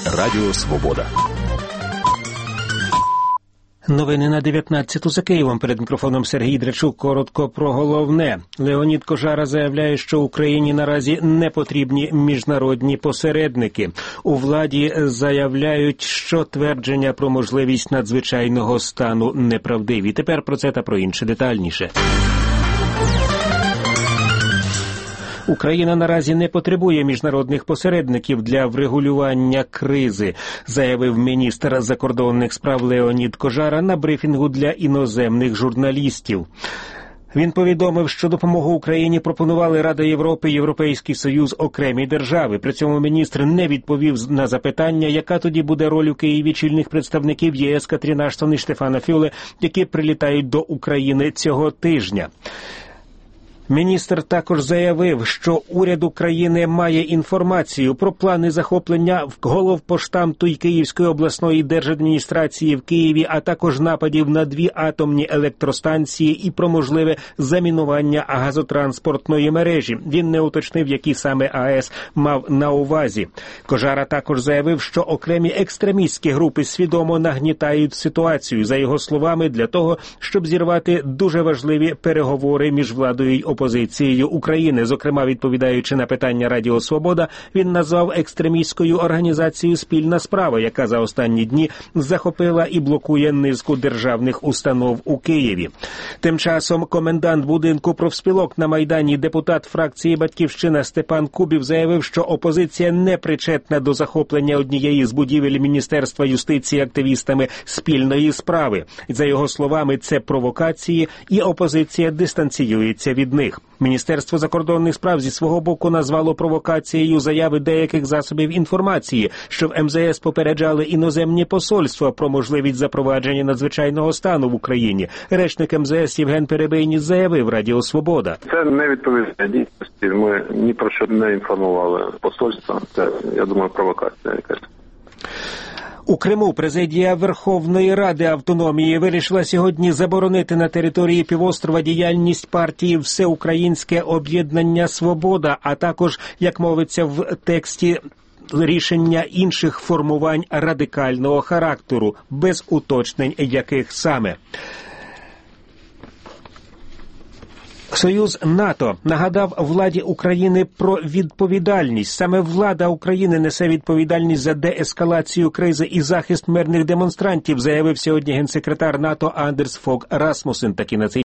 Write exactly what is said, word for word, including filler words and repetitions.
Радіо Свобода. Новини на дев'ятнадцяту за Києвом. Перед мікрофоном Сергій Драчук. Коротко про головне. Леонід Кожара заявляє, що Україні наразі не потрібні міжнародні посередники. У владі заявляють, що твердження про можливість надзвичайного стану неправдиві. Тепер про це та про інше детальніше. Україна наразі не потребує міжнародних посередників для врегулювання кризи, заявив міністр закордонних справ Леонід Кожара на брифінгу для іноземних журналістів. Він повідомив, що допомогу Україні пропонували Рада Європи, Європейський Союз, окремі держави. При цьому міністр не відповів на запитання, яка тоді буде роль у Києві чільних представників ЄС Катрін Аштон і Штефана Фюле, які прилітають до України цього тижня. Міністр також заявив, що уряд України має інформацію про плани захоплення головпоштамту й Київської обласної держадміністрації в Києві, а також нападів на дві атомні електростанції і про можливе замінування газотранспортної мережі. Він не уточнив, які саме АЕС мав на увазі. Кожара також заявив, що окремі екстремістські групи свідомо нагнітають ситуацію, за його словами, для того, щоб зірвати дуже важливі переговори між владою й опозицією. Позицією України. Зокрема, відповідаючи на питання Радіо Свобода, він назвав екстремістською організацією «Спільна справа», яка за останні дні захопила і блокує низку державних установ у Києві. Тим часом комендант будинку профспілок на Майдані, депутат фракції «Батьківщина» Степан Кубів заявив, що опозиція не причетна до захоплення однієї з будівель Міністерства юстиції активістами «Спільної справи». За його словами, це провокації, і опозиція дистанціюється від них. Міністерство закордонних справ зі свого боку назвало провокацією заяви деяких засобів інформації, що в ем зе ес попереджали іноземні посольства про можливість запровадження надзвичайного стану в Україні. Речник ем зе ес Євген Перебийніс заявив Радіо Свобода. Це не відповідає дійсності. Ми ні про що не інформували посольства. Це, я думаю, провокація якась. У Криму президія Верховної Ради Автономії вирішила сьогодні заборонити на території півострова діяльність партії «Всеукраїнське об'єднання Свобода», а також, як мовиться в тексті, рішення інших формувань радикального характеру, без уточнень яких саме. Союз НАТО нагадав владі України про відповідальність. Саме влада України несе відповідальність за деескалацію кризи і захист мирних демонстрантів, заявив сьогодні генсекретар НАТО Андерс Фог Расмусен. Такі на цей